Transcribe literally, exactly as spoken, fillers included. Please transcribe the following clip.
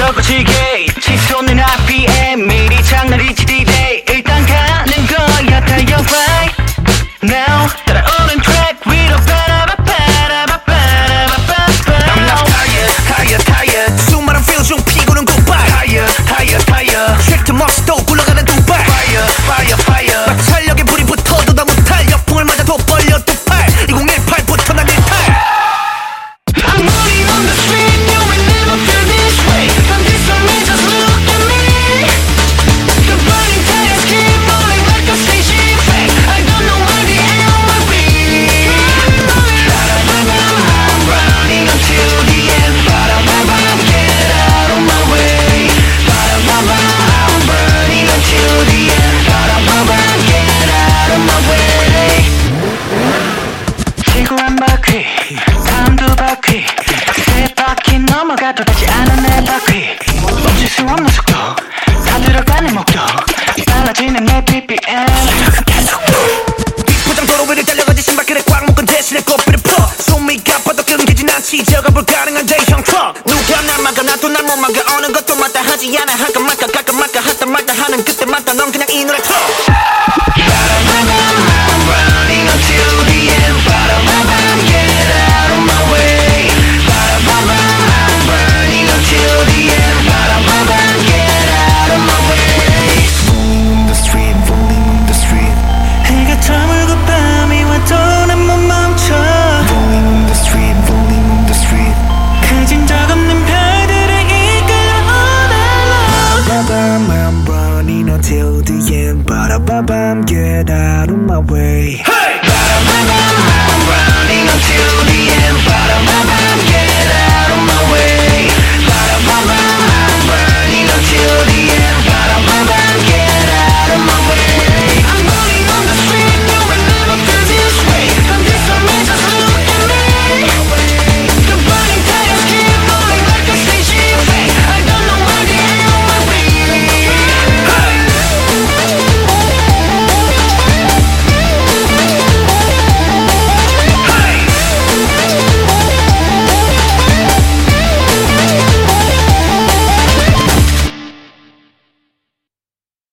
더 거칠게 치솟는 알피엠 미리 장난이지 D-Day 일단 가는 거야 달려 right now 따라오는 트랙 위로 빠라바빠라바빠라바빠빠 I'm not tired, tired, tired 수많은 feel 중 피고는 goodbye Tired, tired, tired 쉐이트 머스도 굴러가는 두발 Fire, fire, fire 마찰력에 불이 붙어도 다 못할 역풍을 맞아도 벌려 두 팔 이공일팔부터 난 일탈 I'm running on the street you will never feel this way From this moment just look at me The burning tires keep rolling like a station track I don't know where the end will be I'm running until the end Get out of my way I'm burning until the end Get out of my way 지구 한 바퀴 다음 두 바퀴 세 바퀴 넘어가도 다시